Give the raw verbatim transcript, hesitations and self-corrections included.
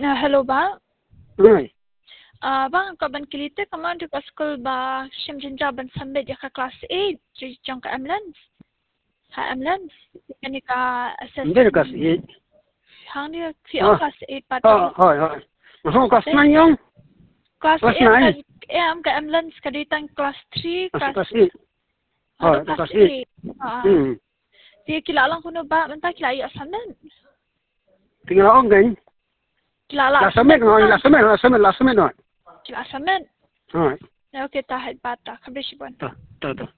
hello ba? Oi. Ah, bang kaban kilite kaman di school ba simjinja ban sambe dia ka class eight di jang ka ambulance. Ha ambulance ini ka assess. Hindi class eight. Hang dia si class eight pa to. Oh, hoi hoi. Masuk class nine yung. Class Class eight nine. eh am ka ambulance ka ditang class three Masuk class class eight. oh, Hoi, class eight. eight. Ah. Hmm. Di kilala ko no ba manta kilala asamen. Tinggal orang kan. Kilala Last minute, last minute, last minute, last minute. Kilala asamen. Hoi. Okay, tahat bata. Kabisibon. Tuh, tuh, tuh.